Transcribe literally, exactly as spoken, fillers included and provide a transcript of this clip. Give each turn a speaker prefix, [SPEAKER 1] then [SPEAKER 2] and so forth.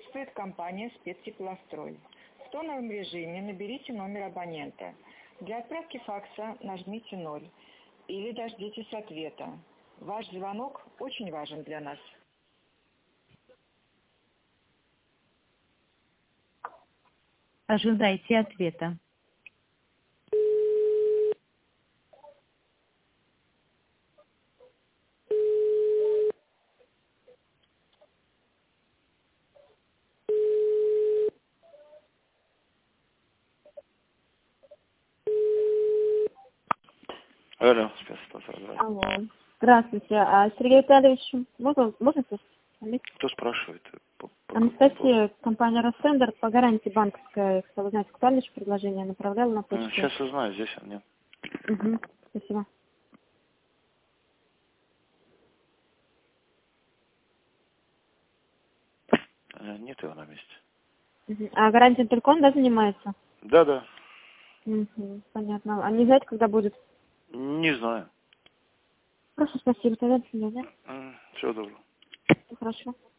[SPEAKER 1] приветствует компания «Спецтеплострой». В тоновом режиме наберите номер абонента. Для отправки факса нажмите ноль или дождитесь ответа. Ваш звонок очень важен для нас.
[SPEAKER 2] Ожидайте ответа.
[SPEAKER 3] Алло, спецтеплострой.
[SPEAKER 4] Алло. Здравствуйте. А Сергей Витальевич, можно, можно слышать?
[SPEAKER 3] Кто спрашивает? По, по
[SPEAKER 4] Анастасия, компания «Росстендер» по гарантии банковская. Хотела узнать, актуальное предложение направляла на почту.
[SPEAKER 3] Сейчас узнаю, здесь он нет.
[SPEAKER 4] Угу. Спасибо.
[SPEAKER 3] Нет его на месте.
[SPEAKER 4] Угу. А гарантия только он, да, занимается?
[SPEAKER 3] Да, да.
[SPEAKER 4] Угу. Понятно. А не знаете, когда будет?
[SPEAKER 3] Не знаю.
[SPEAKER 4] Хорошо, спасибо. Тогда до свидания.
[SPEAKER 3] Всего доброго.
[SPEAKER 4] Хорошо.